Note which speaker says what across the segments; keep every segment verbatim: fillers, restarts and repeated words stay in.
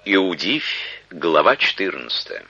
Speaker 1: Иудивь, глава четырнадцатая.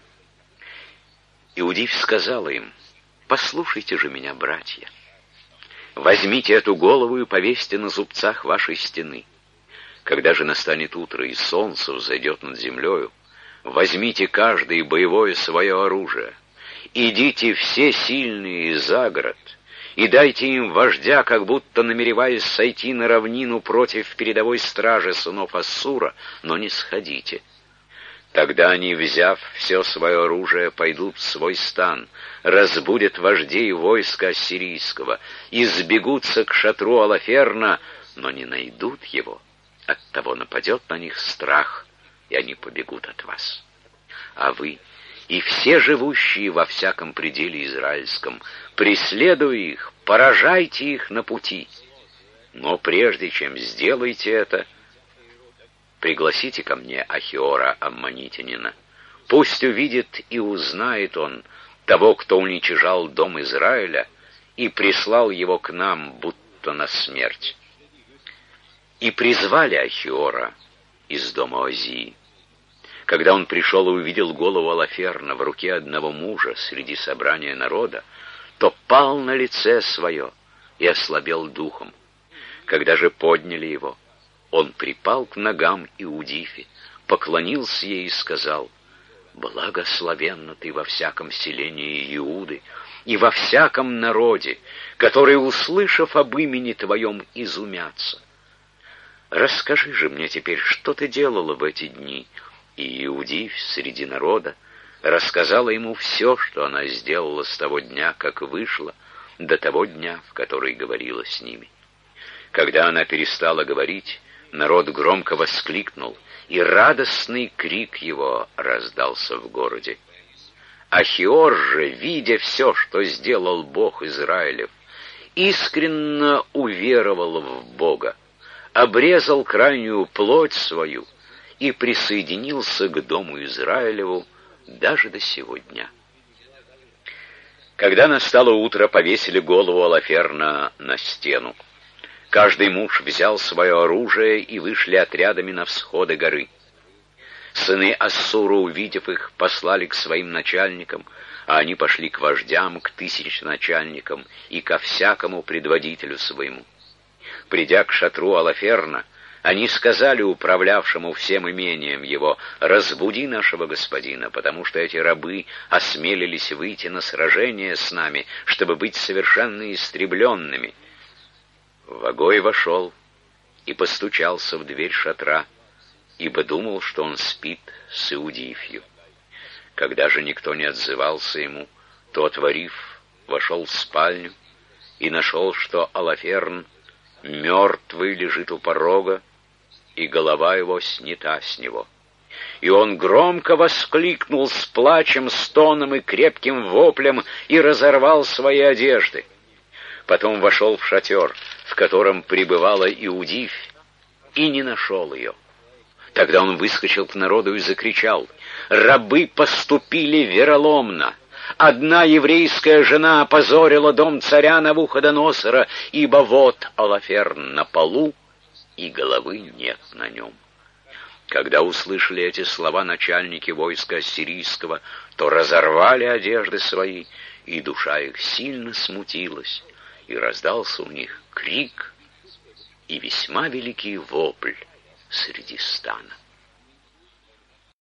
Speaker 1: Иудивь сказала им: «Послушайте же меня, братья. Возьмите эту голову и повесьте на зубцах вашей стены. Когда же настанет утро и солнце взойдет над землею, возьмите каждый боевое свое оружие, идите все сильные за город, и дайте им вождя, как будто намереваясь сойти на равнину против передовой стражи сынов Ассура, но не сходите. Тогда они, взяв все свое оружие, пойдут в свой стан, разбудят вождей войска ассирийского и сбегутся к шатру Алаферна, но не найдут его. Оттого нападет на них страх, и они побегут от вас. А вы и все живущие во всяком пределе израильском, преследуя их, поражайте их на пути. Но прежде чем сделаете это, пригласите ко мне Ахиора Аммонитянина. Пусть увидит и узнает он того, кто уничижал дом Израиля и прислал его к нам, будто на смерть». И призвали Ахиора из дома Озии. Когда он пришел и увидел голову Алаферна в руке одного мужа среди собрания народа, то пал на лице свое и ослабел духом. Когда же подняли его, он припал к ногам Иудифи, поклонился ей и сказал: «Благословенна ты во всяком селении Иуды и во всяком народе, которые, услышав об имени твоем, изумятся. Расскажи же мне теперь, что ты делала в эти дни». И Иудивь среди народа рассказала ему все, что она сделала с того дня, как вышла, до того дня, в который говорила с ними. Когда она перестала говорить, народ громко воскликнул, и радостный крик его раздался в городе. Ахиор же, видя все, что сделал Бог Израилев, искренно уверовал в Бога, обрезал крайнюю плоть свою и присоединился к дому Израилеву даже до сего дня. Когда настало утро, повесили голову Алаферна на стену. Каждый муж взял свое оружие и вышли отрядами на всходы горы. Сыны Ассура, увидев их, послали к своим начальникам, а они пошли к вождям, к тысяченачальникам и ко всякому предводителю своему. Придя к шатру Алаферна, они сказали управлявшему всем имением его: «Разбуди нашего господина, потому что эти рабы осмелились выйти на сражение с нами, чтобы быть совершенно истребленными». Вагой вошел и постучался в дверь шатра, ибо думал, что он спит с Иудифью. Когда же никто не отзывался ему, то, отворив, вошел в спальню и нашел, что Алаферн мертвый лежит у порога, и голова его снята с него. И он громко воскликнул с плачем, стоном и крепким воплем и разорвал свои одежды. Потом вошел в шатер, в котором пребывала Иудифь, и не нашел ее. Тогда он выскочил к народу и закричал: «Рабы поступили вероломно! Одна еврейская жена опозорила дом царя Навуходоносора, ибо вот Алаферн на полу, и головы нет на нем». Когда услышали эти слова начальники войска ассирийского, то разорвали одежды свои, и душа их сильно смутилась, и раздался у них крик и весьма великий вопль среди стана.